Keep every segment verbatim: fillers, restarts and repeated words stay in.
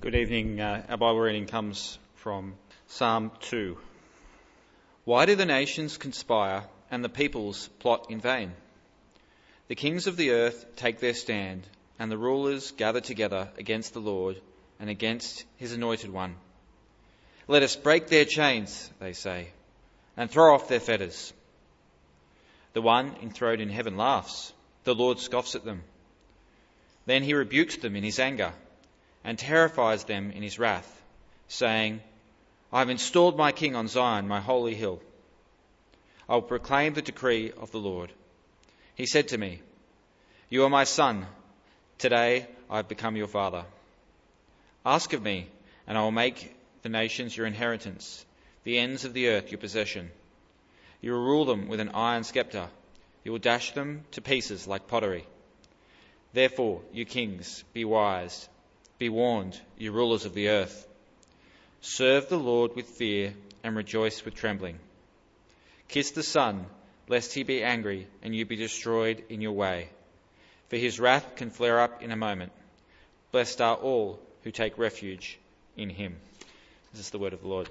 Good evening. Uh, our Bible reading comes from Psalm two. Why do the nations conspire and the peoples plot in vain? The kings of the earth take their stand, and the rulers gather together against the Lord and against his anointed one. Let us break their chains, they say, and throw off their fetters. The one enthroned in heaven laughs. The Lord scoffs at them. Then he rebukes them in his anger and terrifies them in his wrath, saying, I have installed my king on Zion, my holy hill. I will proclaim the decree of the Lord. He said to me, You are my son. Today I have become your father. Ask of me, and I will make the nations your inheritance, the ends of the earth your possession. You will rule them with an iron scepter. You will dash them to pieces like pottery. Therefore, you kings, be wise. Be warned, you rulers of the earth. Serve the Lord with fear and rejoice with trembling. Kiss the Son, lest he be angry and you be destroyed in your way. For his wrath can flare up in a moment. Blessed are all who take refuge in him. This is the word of the Lord.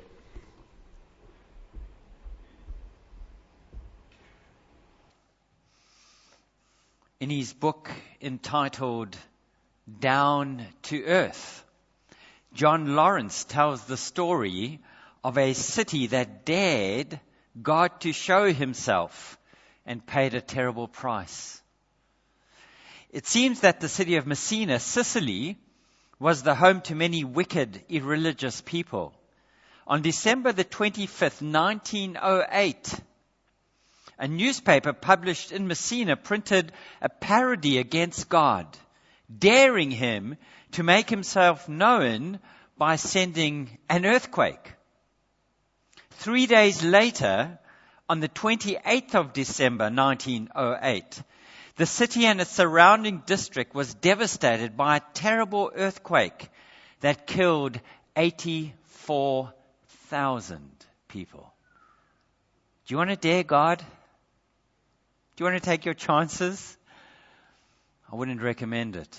In his book entitled Down to Earth, John Lawrence tells the story of a city that dared God to show himself and paid a terrible price. It seems that the city of Messina, Sicily, was the home to many wicked, irreligious people. On December the twenty-fifth, nineteen oh eight, a newspaper published in Messina printed a parody against God, daring him to make himself known by sending an earthquake. Three days later, on the twenty-eighth of December nineteen oh eight, the city and its surrounding district was devastated by a terrible earthquake that killed eighty-four thousand people. Do you want to dare God? Do you want to take your chances? I wouldn't recommend it.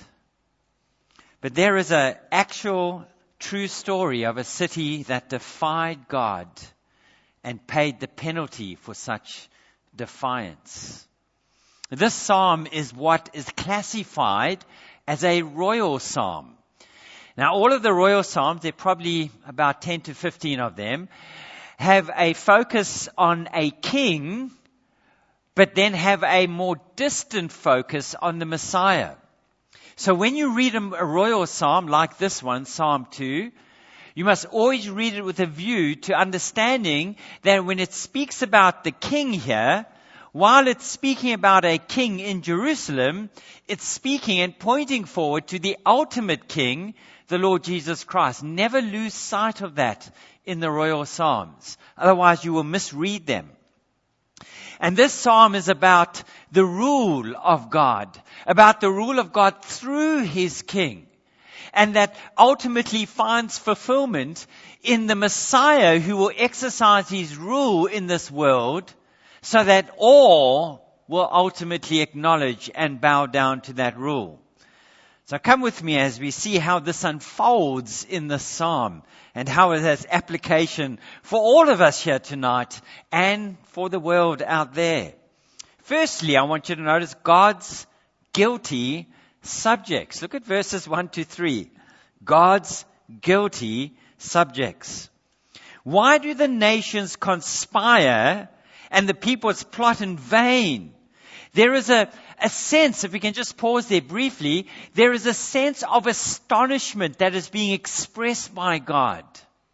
But there is an actual true story of a city that defied God and paid the penalty for such defiance. This psalm is what is classified as a royal psalm. Now, all of the royal psalms, there are probably about ten to fifteen of them, have a focus on a king, but then have a more distant focus on the Messiah. So when you read a royal psalm like this one, Psalm two, you must always read it with a view to understanding that when it speaks about the king here, while it's speaking about a king in Jerusalem, it's speaking and pointing forward to the ultimate king, the Lord Jesus Christ. Never lose sight of that in the royal psalms. Otherwise you will misread them. And this psalm is about the rule of God, about the rule of God through his king. And that ultimately finds fulfillment in the Messiah who will exercise his rule in this world so that all will ultimately acknowledge and bow down to that rule. So come with me as we see how this unfolds in the psalm and how it has application for all of us here tonight and for the world out there. Firstly, I want you to notice God's guilty subjects. Look at verses one to three. God's guilty subjects. Why do the nations conspire and the peoples plot in vain? There is a, a sense, if we can just pause there briefly, there is a sense of astonishment that is being expressed by God.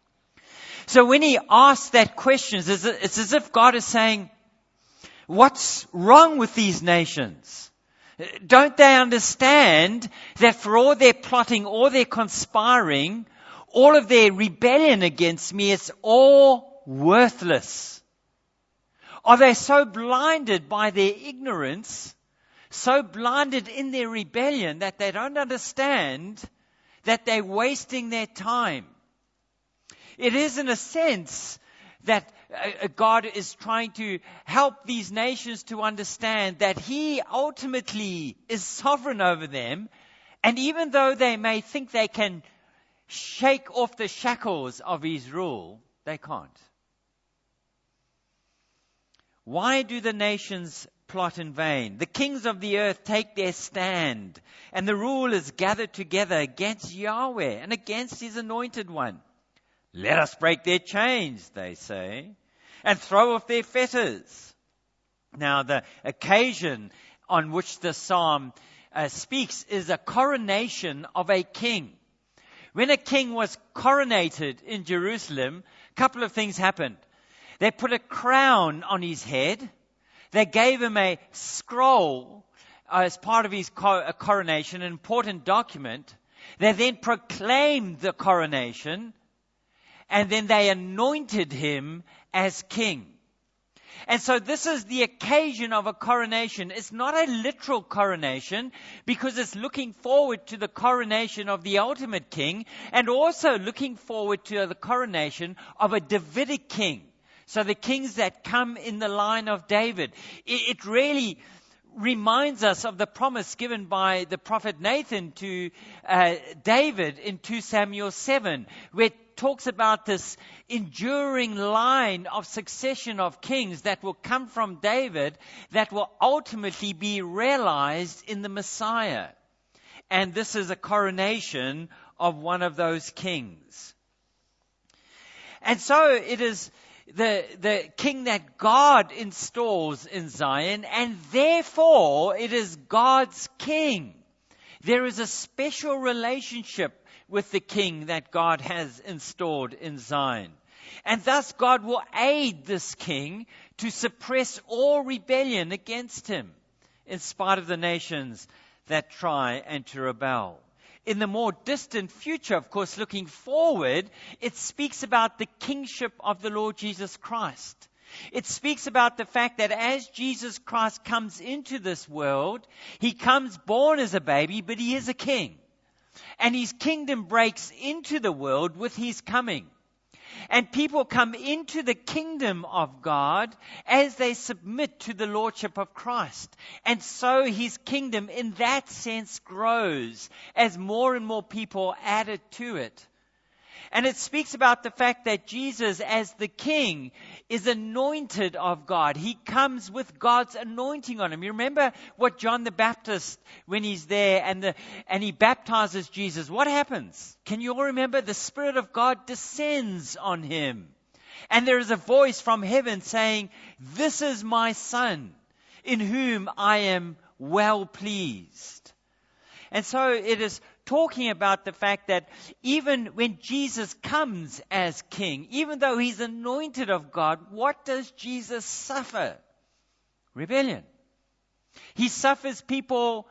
So when he asks that question, it's as if God is saying, what's wrong with these nations? Don't they understand that for all their plotting, all their conspiring, all of their rebellion against me, it's all worthless? Are they so blinded by their ignorance, so blinded in their rebellion that they don't understand that they're wasting their time? It is in a sense that God is trying to help these nations to understand that he ultimately is sovereign over them. And even though they may think they can shake off the shackles of his rule, they can't. Why do the nations plot in vain? The kings of the earth take their stand, and the rulers gather together against Yahweh and against his anointed one. Let us break their chains, they say, and throw off their fetters. Now, the occasion on which the psalm uh, speaks is a coronation of a king. When a king was coronated in Jerusalem, a couple of things happened. They put a crown on his head. They gave him a scroll uh, as part of his co- uh, coronation, an important document. They then proclaimed the coronation, and then they anointed him as king. And so this is the occasion of a coronation. It's not a literal coronation because it's looking forward to the coronation of the ultimate king and also looking forward to the coronation of a Davidic king. So the kings that come in the line of David. It, it really reminds us of the promise given by the prophet Nathan to uh, David in Second Samuel seven, where it talks about this enduring line of succession of kings that will come from David that will ultimately be realized in the Messiah. And this is a coronation of one of those kings. And so it is the, the king that God installs in Zion, and therefore it is God's king. There is a special relationship with the king that God has installed in Zion. And thus God will aid this king to suppress all rebellion against him, in spite of the nations that try and to rebel. In the more distant future, of course, looking forward, it speaks about the kingship of the Lord Jesus Christ. It speaks about the fact that as Jesus Christ comes into this world, he comes born as a baby, but he is a king. And his kingdom breaks into the world with his coming. And people come into the kingdom of God as they submit to the lordship of Christ. And so his kingdom in that sense grows as more and more people added to it. And it speaks about the fact that Jesus, as the king, is anointed of God. He comes with God's anointing on him. You remember what John the Baptist, when he's there and the and he baptizes Jesus, what happens? Can you all remember? The Spirit of God descends on him. And there is a voice from heaven saying, "This is my Son, in whom I am well pleased." And so it is talking about the fact that even when Jesus comes as king, even though he's anointed of God, what does Jesus suffer? Rebellion. He suffers people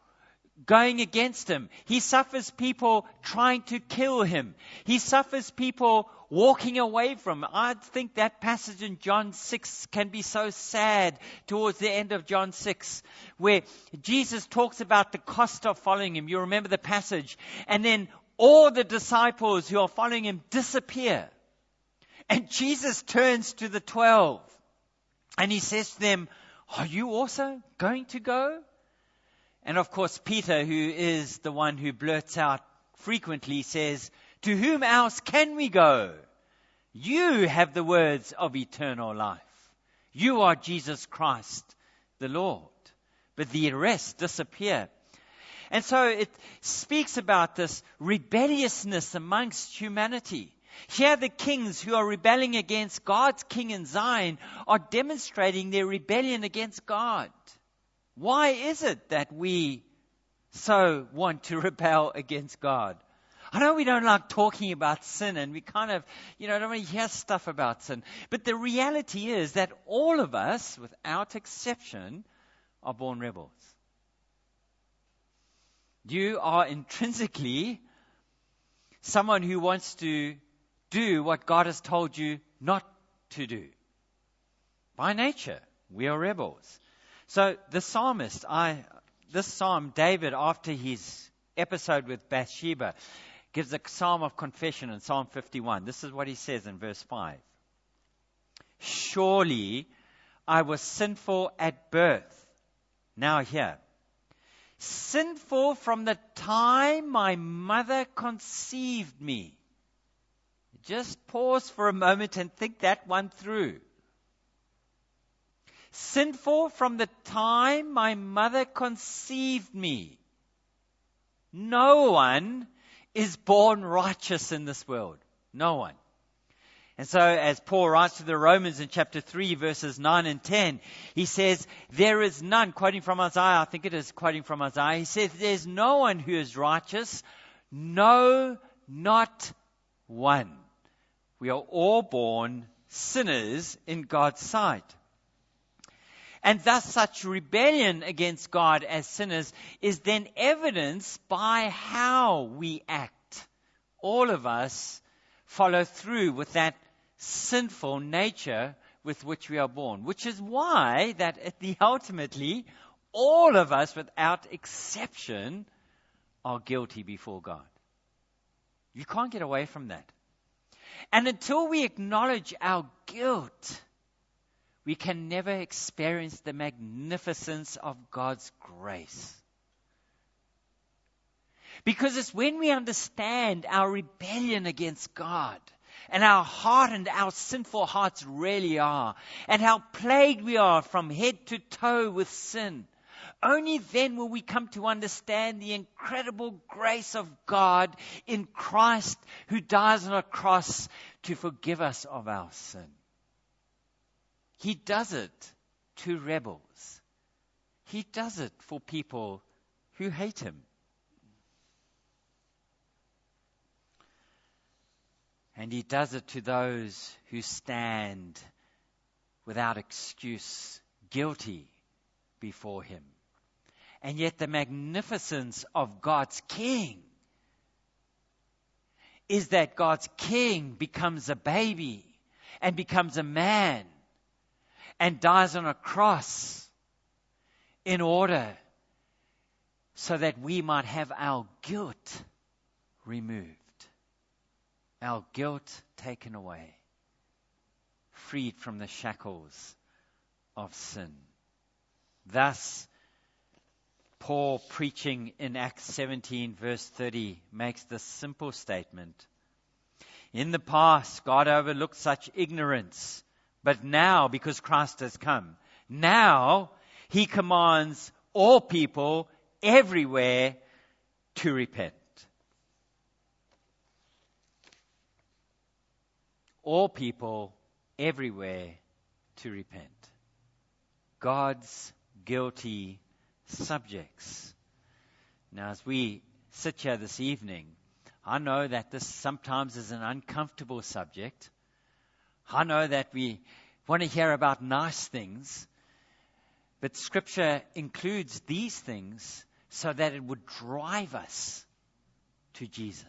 going against him. He suffers people trying to kill him. He suffers people walking away from him. I think that passage in John six can be so sad towards the end of John six, where Jesus talks about the cost of following him. You remember the passage. And then all the disciples who are following him disappear. And Jesus turns to the twelve and he says to them, "Are you also going to go?" And of course, Peter, who is the one who blurts out frequently, says, "To whom else can we go? You have the words of eternal life. You are Jesus Christ, the Lord." But the rest disappear. And so it speaks about this rebelliousness amongst humanity. Here the kings who are rebelling against God's king in Zion are demonstrating their rebellion against God. Why is it that we so want to rebel against God? I know we don't like talking about sin, and we kind of, you know, don't want to hear stuff about sin. But the reality is that all of us, without exception, are born rebels. You are intrinsically someone who wants to do what God has told you not to do. By nature, we are rebels. So the psalmist, I, this psalm, David, after his episode with Bathsheba, gives a psalm of confession in Psalm fifty-one. This is what he says in verse five. "Surely I was sinful at birth." Now here, sinful from the time my mother conceived me. Just pause for a moment and think that one through. Sinful from the time my mother conceived me. No one is born righteous in this world. No one. And so, as Paul writes to the Romans in chapter three, verses nine and ten, he says, there is none, quoting from Isaiah, I think it is quoting from Isaiah, he says, there's no one who is righteous, no, not one. We are all born sinners in God's sight. And thus such rebellion against God as sinners is then evidenced by how we act. All of us follow through with that sinful nature with which we are born. Which is why that at the ultimately, all of us without exception are guilty before God. You can't get away from that. And until we acknowledge our guilt, we can never experience the magnificence of God's grace. Because it's when we understand our rebellion against God and how hardened our sinful hearts really are and how plagued we are from head to toe with sin, only then will we come to understand the incredible grace of God in Christ who dies on a cross to forgive us of our sin. He does it to rebels. He does it for people who hate him. And he does it to those who stand without excuse, guilty before him. And yet the magnificence of God's King is that God's King becomes a baby and becomes a man and dies on a cross in order so that we might have our guilt removed, our guilt taken away, freed from the shackles of sin. Thus, Paul, preaching in Acts seventeen, verse thirty, makes this simple statement. In the past, God overlooked such ignorance, but now, because Christ has come, now he commands all people everywhere to repent. All people everywhere to repent. God's guilty subjects. Now, as we sit here this evening, I know that this sometimes is an uncomfortable subject. I know that we want to hear about nice things, but Scripture includes these things so that it would drive us to Jesus.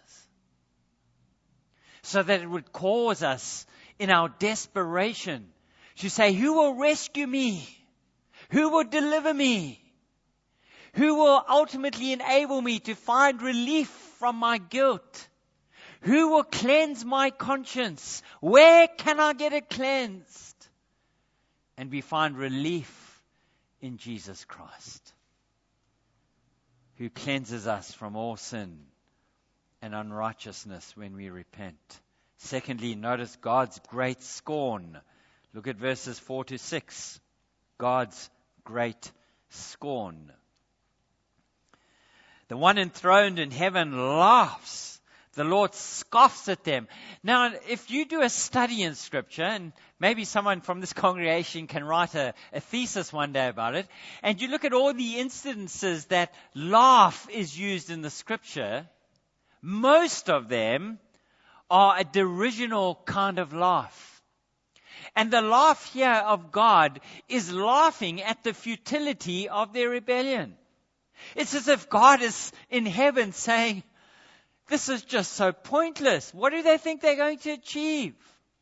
So that it would cause us in our desperation to say, who will rescue me? Who will deliver me? Who will ultimately enable me to find relief from my guilt? Who will cleanse my conscience? Where can I get it cleansed? And we find relief in Jesus Christ, who cleanses us from all sin and unrighteousness when we repent. Secondly, notice God's great scorn. Look at verses four to six. God's great scorn. The one enthroned in heaven laughs. The Lord scoffs at them. Now, if you do a study in Scripture, and maybe someone from this congregation can write a, a thesis one day about it, and you look at all the instances that laugh is used in the Scripture, most of them are a derisional kind of laugh. And the laugh here of God is laughing at the futility of their rebellion. It's as if God is in heaven saying, this is just so pointless. What do they think they're going to achieve?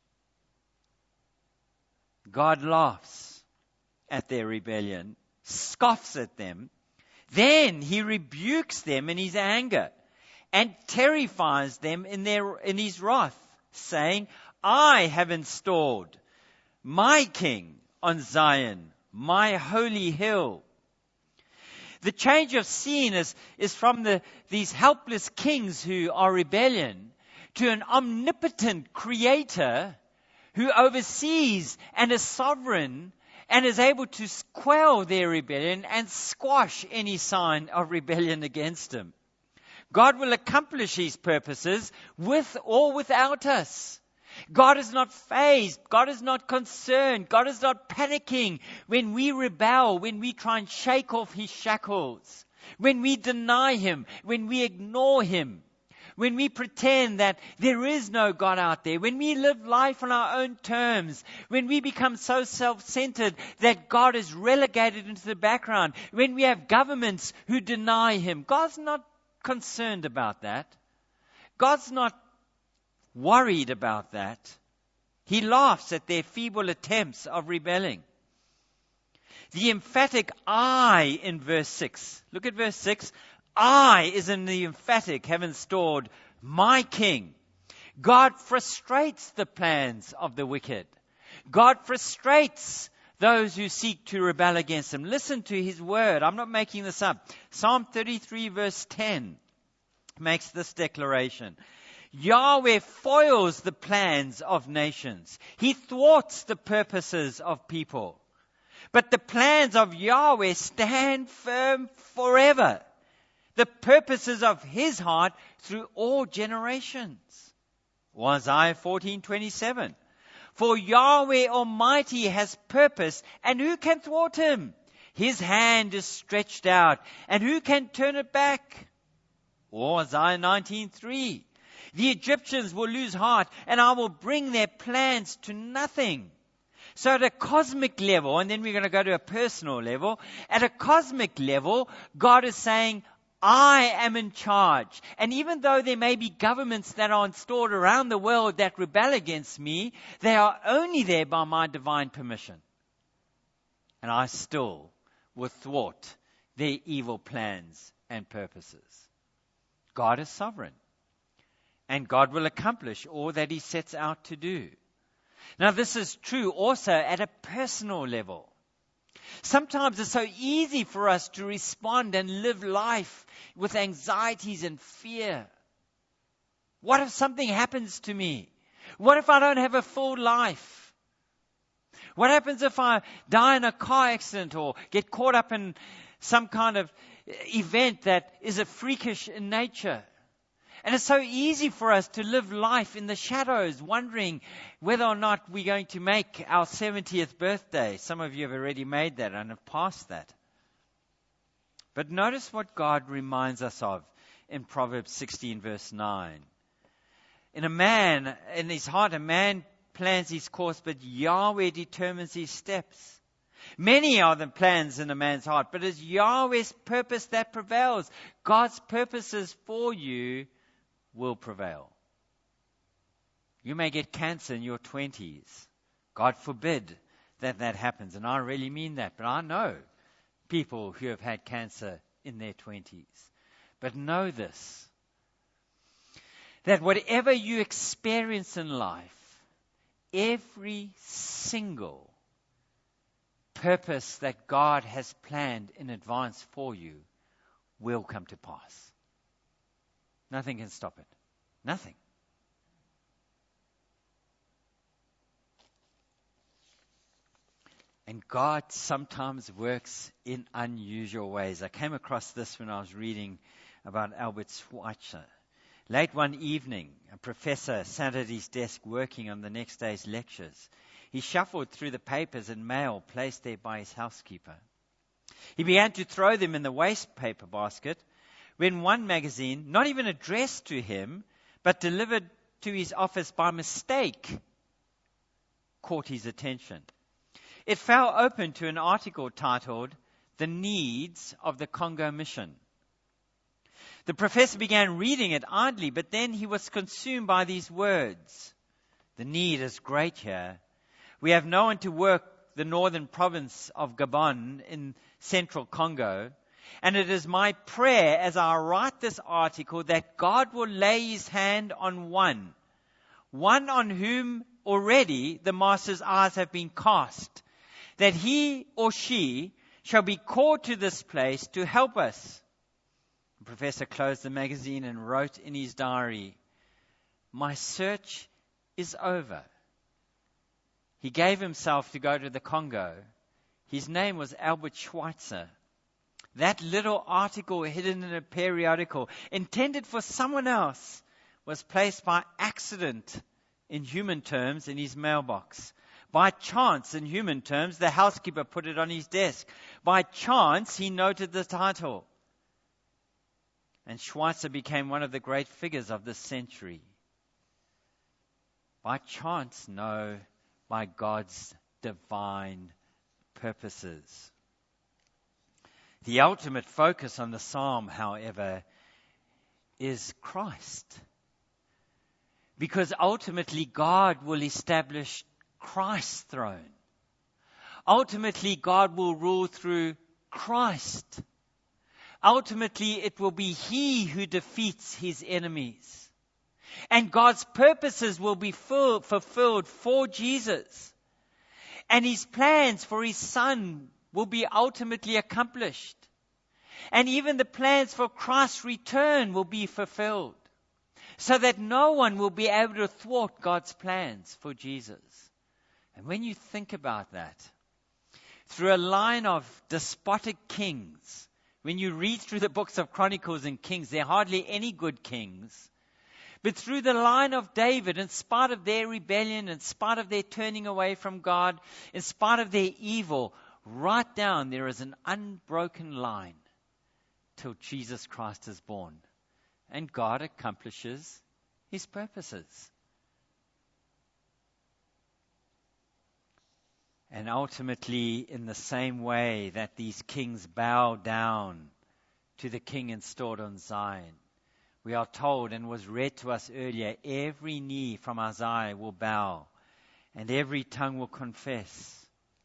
God laughs at their rebellion, scoffs at them. Then he rebukes them in his anger and terrifies them in their in his wrath, saying, I have installed my king on Zion, my holy hill. The change of scene is, is from the, these helpless kings who are rebellion to an omnipotent creator who oversees and is sovereign and is able to quell their rebellion and squash any sign of rebellion against him. God will accomplish his purposes with or without us. God is not fazed. God is not concerned. God is not panicking when we rebel, when we try and shake off his shackles, when we deny him, when we ignore him, when we pretend that there is no God out there, when we live life on our own terms, when we become so self-centered that God is relegated into the background, when we have governments who deny him. God's not concerned about that. God's not worried about that. He laughs at their feeble attempts of rebelling. The emphatic I in verse six. Look at verse six. I is in the emphatic, having stored my king. God frustrates the plans of the wicked. God frustrates those who seek to rebel against him. Listen to his word. I'm not making this up. Psalm thirty-three verse ten makes this declaration. Yahweh foils the plans of nations. He thwarts the purposes of people. But the plans of Yahweh stand firm forever. The purposes of his heart through all generations. Isaiah fourteen twenty-seven. For Yahweh Almighty has purpose, and who can thwart him? His hand is stretched out, and who can turn it back? Or Isaiah nineteen three. The Egyptians will lose heart, and I will bring their plans to nothing. So at a cosmic level, and then we're going to go to a personal level, at a cosmic level, God is saying, I am in charge. And even though there may be governments that are installed around the world that rebel against me, they are only there by my divine permission. And I still will thwart their evil plans and purposes. God is sovereign. And God will accomplish all that he sets out to do. Now, this is true also at a personal level. Sometimes it's so easy for us to respond and live life with anxieties and fear. What if something happens to me? What if I don't have a full life? What happens if I die in a car accident or get caught up in some kind of event that is a freakish in nature? And it's so easy for us to live life in the shadows, wondering whether or not we're going to make our seventieth birthday. Some of you have already made that and have passed that. But notice what God reminds us of in Proverbs sixteen verse nine. In a man, in his heart, a man plans his course, but Yahweh determines his steps. Many are the plans in a man's heart, but it's Yahweh's purpose that prevails. God's purposes for you will prevail. You may get cancer in your twenties. God forbid that that happens. And I really mean that. But I know people who have had cancer in their twenties. But know this, that whatever you experience in life, every single purpose that God has planned in advance for you will come to pass. Nothing can stop it. Nothing. And God sometimes works in unusual ways. I came across this when I was reading about Albert Schweitzer. Late one evening, a professor sat at his desk working on the next day's lectures. He shuffled through the papers and mail placed there by his housekeeper. He began to throw them in the waste paper basket when one magazine, not even addressed to him, but delivered to his office by mistake, caught his attention. It fell open to an article titled, The Needs of the Congo Mission. The professor began reading it idly, but then he was consumed by these words. The need is great here. We have no one to work the northern province of Gabon in central Congo. And it is my prayer as I write this article that God will lay his hand on one, one on whom already the master's eyes have been cast, that he or she shall be called to this place to help us. The professor closed the magazine and wrote in his diary, my search is over. He gave himself to go to the Congo. His name was Albert Schweitzer. That little article hidden in a periodical, intended for someone else, was placed by accident, in human terms, in his mailbox. By chance, in human terms, the housekeeper put it on his desk. By chance, he noted the title. And Schweitzer became one of the great figures of this century. By chance, no, by God's divine purposes. The ultimate focus on the psalm, however, is Christ. Because ultimately God will establish Christ's throne. Ultimately God will rule through Christ. Ultimately it will be He who defeats His enemies. And God's purposes will be full, fulfilled for Jesus. And His plans for His Son will be ultimately accomplished. And even the plans for Christ's return will be fulfilled. So that no one will be able to thwart God's plans for Jesus. And when you think about that, through a line of despotic kings, when you read through the books of Chronicles and Kings, there are hardly any good kings. But through the line of David, in spite of their rebellion, in spite of their turning away from God, in spite of their evil, right down there is an unbroken line till Jesus Christ is born. And God accomplishes His purposes. And ultimately, in the same way that these kings bow down to the King installed on Zion, we are told, and was read to us earlier, every knee from Isaiah will bow, and every tongue will confess.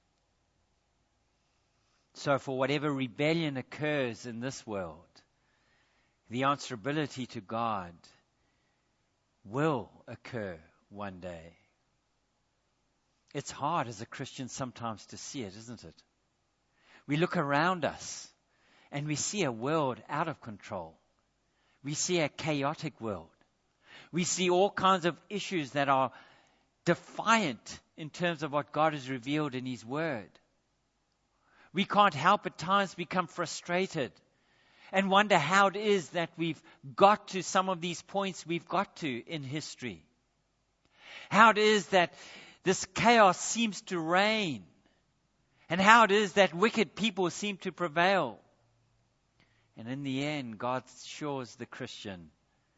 So for whatever rebellion occurs in this world, the answerability to God will occur one day. It's hard as a Christian sometimes to see it, isn't it? We look around us and we see a world out of control. We see a chaotic world. We see all kinds of issues that are defiant in terms of what God has revealed in His Word. We can't help at times become frustrated and wonder how it is that we've got to some of these points we've got to in history. How it is that this chaos seems to reign. And how it is that wicked people seem to prevail. And in the end, God assures the Christian,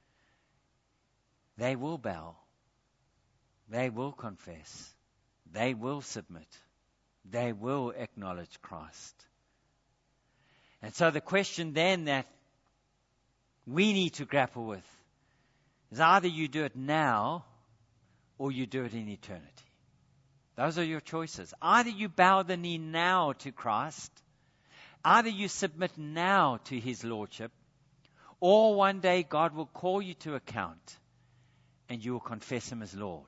they will bow. They will confess. They will submit. They will acknowledge Christ. And so the question then that we need to grapple with is either you do it now or you do it in eternity. Those are your choices. Either you bow the knee now to Christ, either you submit now to His Lordship, or one day God will call you to account and you will confess Him as Lord.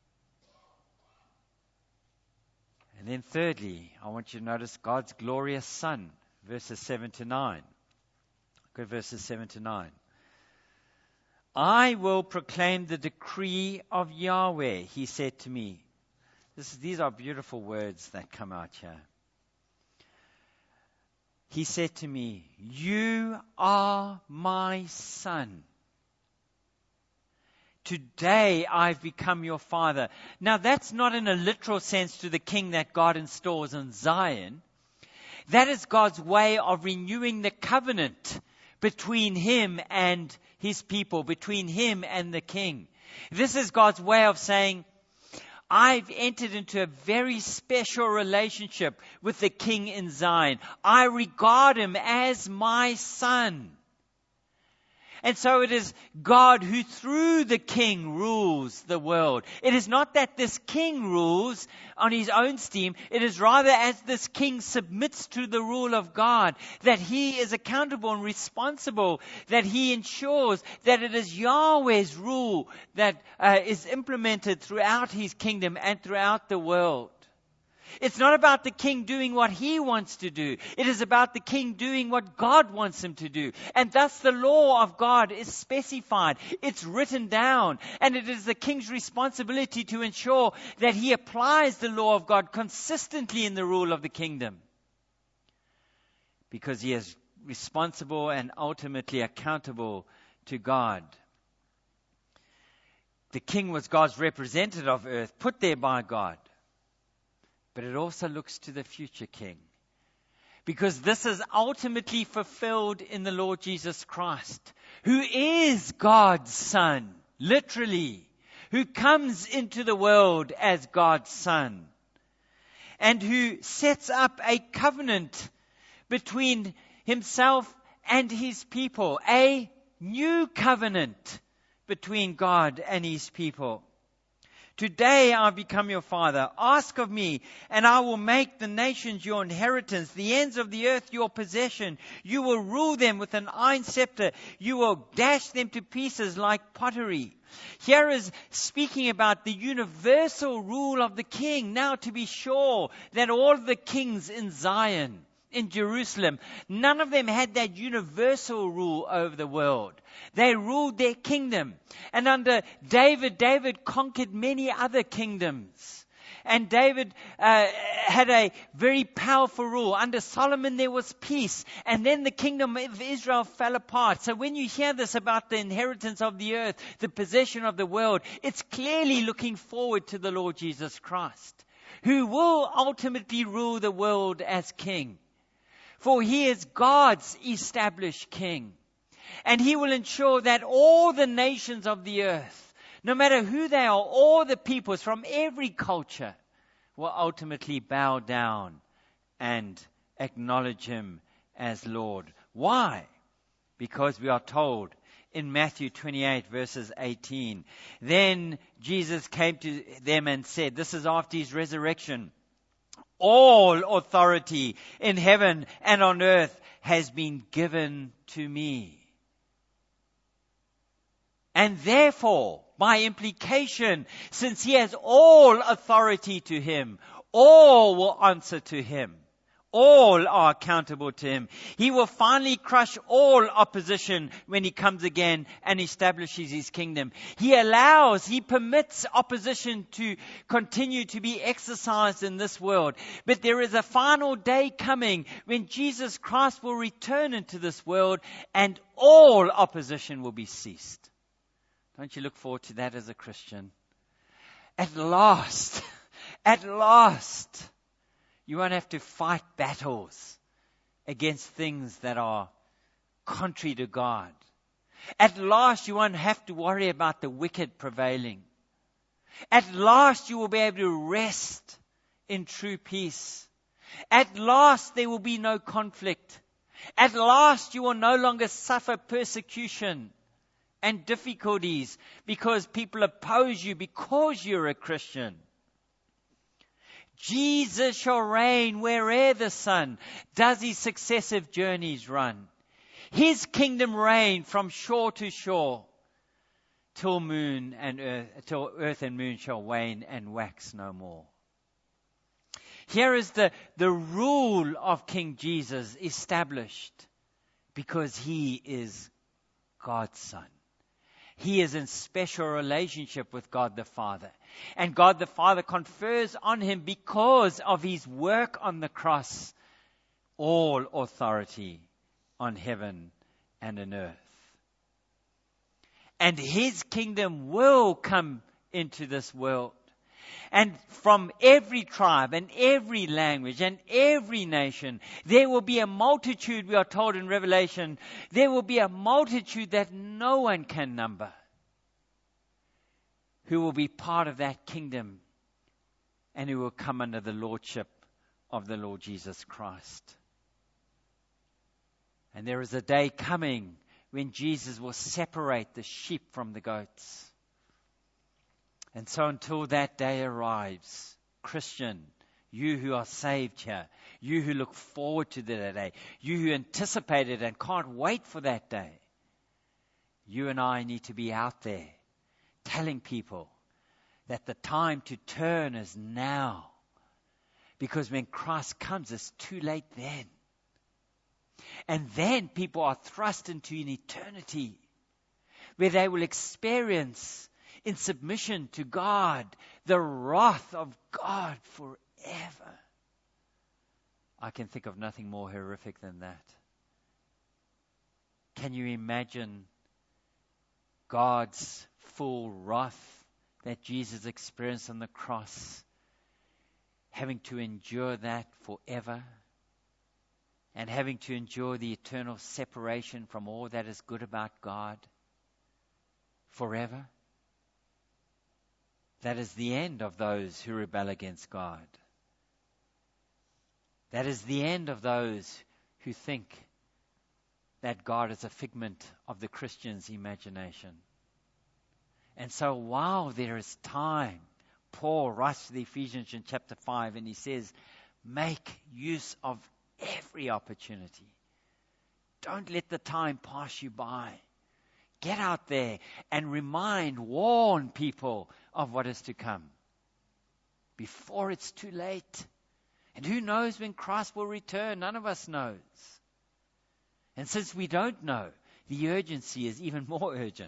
And then thirdly, I want you to notice God's glorious Son, verses seven to nine. Look at verses seven to nine. I will proclaim the decree of Yahweh, He said to me. This, these are beautiful words that come out here. He said to me, you are my son. Today I've become your father. Now that's not in a literal sense to the king that God installs in Zion. That is God's way of renewing the covenant between Him and His people, between Him and the king. This is God's way of saying, I've entered into a very special relationship with the King in Zion. I regard Him as my son. And so it is God who through the King rules the world. It is not that this King rules on his own steam. It is rather as this King submits to the rule of God, that he is accountable and responsible, that he ensures that it is Yahweh's rule that uh, is implemented throughout His kingdom and throughout the world. It's not about the king doing what he wants to do. It is about the king doing what God wants him to do. And thus the law of God is specified. It's written down. And it is the king's responsibility to ensure that he applies the law of God consistently in the rule of the kingdom. Because he is responsible and ultimately accountable to God. The king was God's representative of earth, put there by God. But it also looks to the future king. Because this is ultimately fulfilled in the Lord Jesus Christ, who is God's Son, literally, who comes into the world as God's Son, and who sets up a covenant between himself and his people, a new covenant between God and his people. Today I have become your father. Ask of me, and I will make the nations your inheritance, the ends of the earth your possession. You will rule them with an iron scepter. You will dash them to pieces like pottery. Here is speaking about the universal rule of the king. Now, to be sure that all the kings in Zion, in Jerusalem, none of them had that universal rule over the world. They ruled their kingdom. And under David, David conquered many other kingdoms. And David uh, had a very powerful rule. Under Solomon there was peace. And then the kingdom of Israel fell apart. So when you hear this about the inheritance of the earth, the possession of the world, it's clearly looking forward to the Lord Jesus Christ, who will ultimately rule the world as king. For he is God's established king. And he will ensure that all the nations of the earth, no matter who they are, all the peoples from every culture, will ultimately bow down and acknowledge him as Lord. Why? Because we are told in Matthew twenty-eight verses eighteen, then Jesus came to them and said, this is after his resurrection, all authority in heaven and on earth has been given to me. And therefore, by implication, since he has all authority to him, all will answer to him. All are accountable to him. He will finally crush all opposition when he comes again and establishes his kingdom. He allows, he permits opposition to continue to be exercised in this world. But there is a final day coming when Jesus Christ will return into this world and all opposition will be ceased. Don't you look forward to that as a Christian? At last, at last, you won't have to fight battles against things that are contrary to God. At last, you won't have to worry about the wicked prevailing. At last, you will be able to rest in true peace. At last, there will be no conflict. At last, you will no longer suffer persecution and difficulties because people oppose you because you're a Christian. Jesus shall reign where'er the sun does his successive journeys run. His kingdom reign from shore to shore till moon and earth, till earth and moon shall wane and wax no more. Here is the, the rule of King Jesus established because he is God's Son. He is in special relationship with God the Father. And God the Father confers on him because of his work on the cross all authority on heaven and on earth. And his kingdom will come into this world. And from every tribe and every language and every nation, there will be a multitude, we are told in Revelation, there will be a multitude that no one can number, who will be part of that kingdom and who will come under the lordship of the Lord Jesus Christ. And there is a day coming when Jesus will separate the sheep from the goats. And so until that day arrives, Christian, you who are saved here, you who look forward to that day, you who anticipate it and can't wait for that day, you and I need to be out there telling people that the time to turn is now. Because when Christ comes, it's too late then. And then people are thrust into an eternity where they will experience, in submission to God, the wrath of God forever. I can think of nothing more horrific than that. Can you imagine God's full wrath that Jesus experienced on the cross, having to endure that forever, and having to endure the eternal separation from all that is good about God forever? That is the end of those who rebel against God. That is the end of those who think that God is a figment of the Christian's imagination. And so while there is time, Paul writes to the Ephesians in chapter five, and he says, make use of every opportunity. Don't let the time pass you by. Get out there and remind, warn people of what is to come before it's too late. And who knows when Christ will return? None of us knows. And since we don't know, the urgency is even more urgent.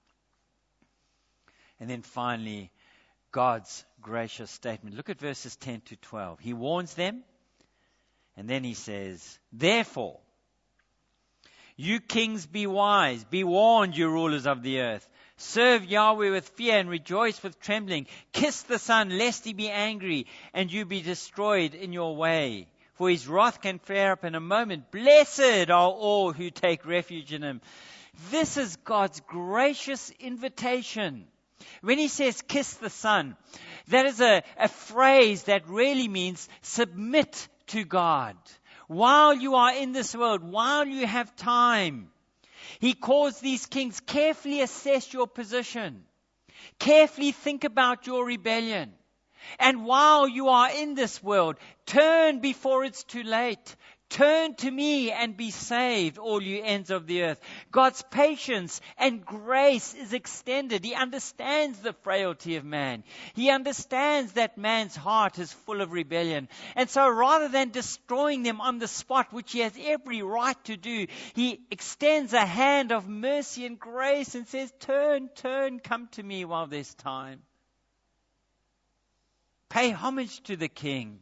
And then finally, God's gracious statement. Look at verses ten to twelve. He warns them, and then he says, therefore, you kings be wise, be warned, you rulers of the earth. Serve Yahweh with fear and rejoice with trembling. Kiss the Son, lest he be angry and you be destroyed in your way. For his wrath can flare up in a moment. Blessed are all who take refuge in him. This is God's gracious invitation. When he says kiss the Son, that is a, a phrase that really means submit to God. While you are in this world, while you have time, he calls these kings, carefully assess your position. Carefully think about your rebellion. And while you are in this world, turn before it's too late. Turn to me and be saved, all you ends of the earth. God's patience and grace is extended. He understands the frailty of man. He understands that man's heart is full of rebellion. And so rather than destroying them on the spot, which he has every right to do, he extends a hand of mercy and grace and says, turn, turn, come to me while there's time. Pay homage to the King.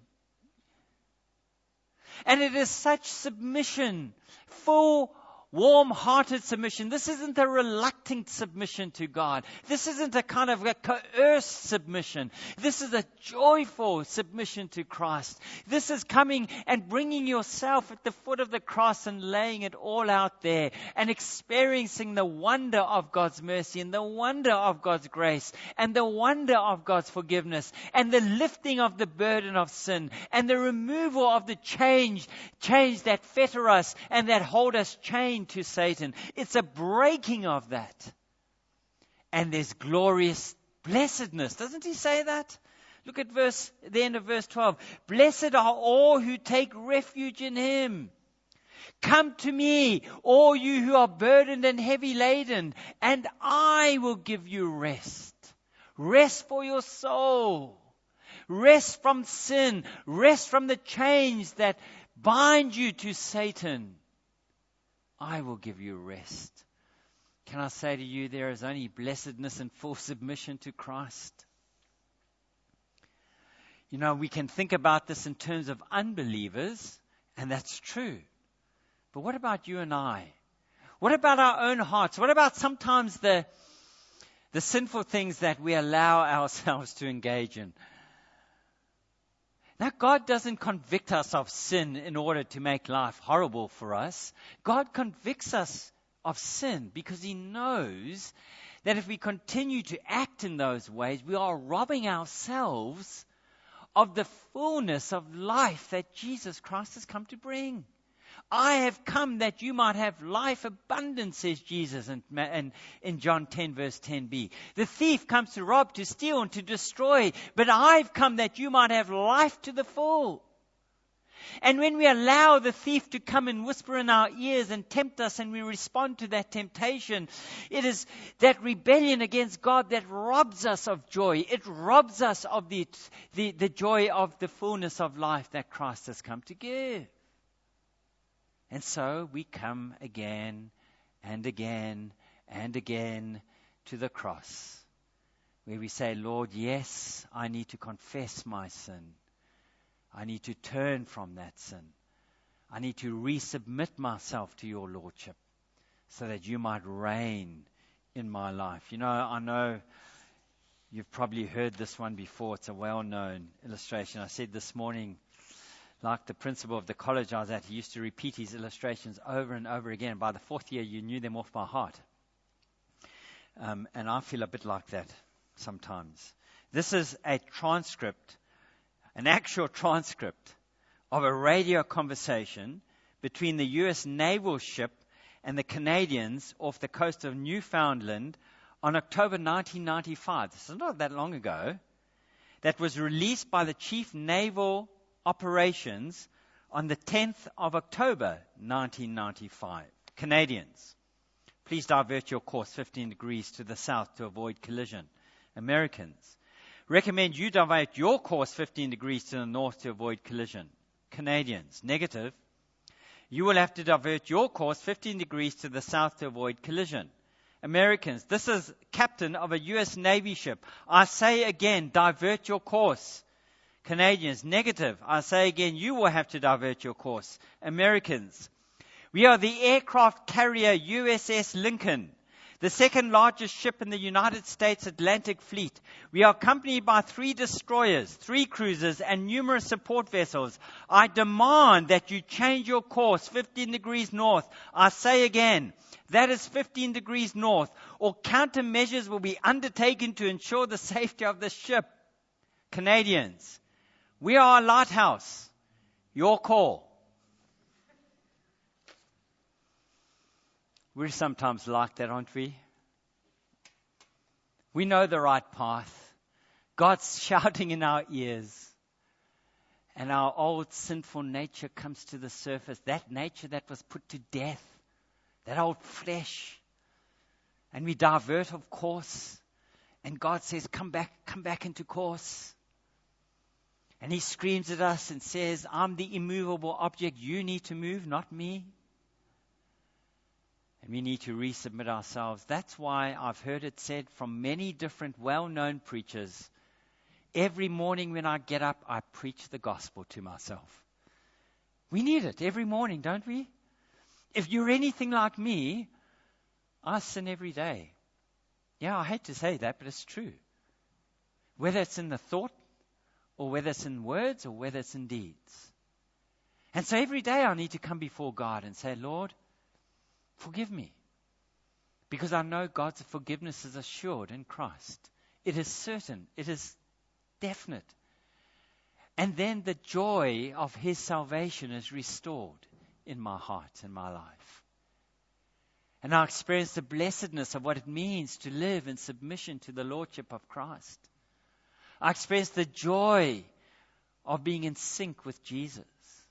And it is such submission, full, warm-hearted submission. This isn't a reluctant submission to God. This isn't a kind of a coerced submission. This is a joyful submission to Christ. This is coming and bringing yourself at the foot of the cross and laying it all out there and experiencing the wonder of God's mercy and the wonder of God's grace and the wonder of God's forgiveness and the lifting of the burden of sin and the removal of the change, change that fetter us and that hold us chained to Satan. It's a breaking of that. And there's glorious blessedness. Doesn't he say that? Look at verse, the end of verse twelve. Blessed are all who take refuge in him. Come to me, all you who are burdened and heavy laden, and I will give you rest. Rest for your soul. Rest from sin. Rest from the chains that bind you to Satan. I will give you rest. Can I say to you, there is only blessedness and full submission to Christ. You know, we can think about this in terms of unbelievers, and that's true. But what about you and I? What about our own hearts? What about sometimes the, the sinful things that we allow ourselves to engage in? Now, God doesn't convict us of sin in order to make life horrible for us. God convicts us of sin because he knows that if we continue to act in those ways, we are robbing ourselves of the fullness of life that Jesus Christ has come to bring. I have come that you might have life abundant, says Jesus in, in, in John ten, verse ten b. The thief comes to rob, to steal, and to destroy. But I've come that you might have life to the full. And when we allow the thief to come and whisper in our ears and tempt us, and we respond to that temptation, it is that rebellion against God that robs us of joy. It robs us of the, the, the joy of the fullness of life that Christ has come to give. And so we come again and again and again to the cross, where we say, Lord, yes, I need to confess my sin. I need to turn from that sin. I need to resubmit myself to your Lordship so that you might reign in my life. You know, I know you've probably heard this one before. It's a well-known illustration. I said this morning, like the principal of the college I was at, he used to repeat his illustrations over and over again. By the fourth year, you knew them off by heart. Um, and I feel a bit like that sometimes. This is a transcript, an actual transcript of a radio conversation between the U S naval ship and the Canadians off the coast of Newfoundland on October nineteen ninety-five. This is not that long ago. That was released by the Chief Naval Operations on the tenth of October nineteen ninety-five. Canadians, please divert your course fifteen degrees to the south to avoid collision. Americans, recommend you divert your course fifteen degrees to the north to avoid collision. Canadians, negative. You will have to divert your course fifteen degrees to the south to avoid collision. Americans, this is captain of a U S Navy ship. I say again, divert your course. Canadians, negative. I say again, you will have to divert your course. Americans, we are the aircraft carrier U S S Lincoln, the second largest ship in the United States Atlantic Fleet. We are accompanied by three destroyers, three cruisers, and numerous support vessels. I demand that you change your course fifteen degrees north. I say again, that is fifteen degrees north, or countermeasures will be undertaken to ensure the safety of the ship. Canadians, we are a lighthouse. Your call. We're sometimes like that, aren't we? We know the right path. God's shouting in our ears. And our old sinful nature comes to the surface. That nature that was put to death. That old flesh. And we divert, of course. And God says, come back, come back into course. And He screams at us and says, I'm the immovable object. You need to move, not me. And we need to resubmit ourselves. That's why I've heard it said from many different well-known preachers, every morning when I get up, I preach the gospel to myself. We need it every morning, don't we? If you're anything like me, I sin every day. Yeah, I hate to say that, but it's true. Whether it's in the thought, or whether it's in words, or whether it's in deeds. And so every day I need to come before God and say, Lord, forgive me. Because I know God's forgiveness is assured in Christ. It is certain. It is definite. And then the joy of His salvation is restored in my heart and my life. And I experience the blessedness of what it means to live in submission to the Lordship of Christ. I experience the joy of being in sync with Jesus.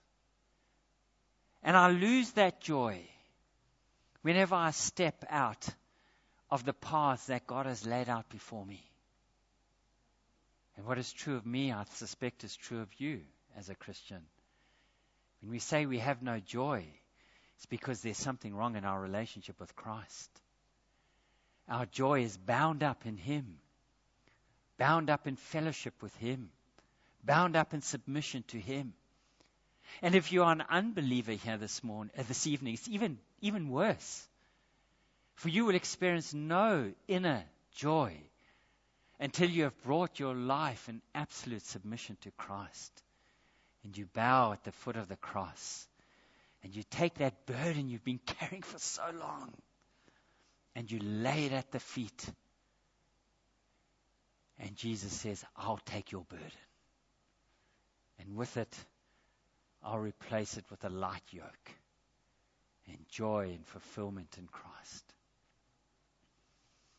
And I lose that joy whenever I step out of the paths that God has laid out before me. And what is true of me, I suspect is true of you as a Christian. When we say we have no joy, it's because there's something wrong in our relationship with Christ. Our joy is bound up in Him, bound up in fellowship with Him, bound up in submission to Him. And if you are an unbeliever here this morning, uh, this evening, it's even even worse. For you will experience no inner joy until you have brought your life in absolute submission to Christ. And you bow at the foot of the cross. And you take that burden you've been carrying for so long. And you lay it at the feet. And Jesus says, I'll take your burden. And with it, I'll replace it with a light yoke and joy and fulfillment in Christ.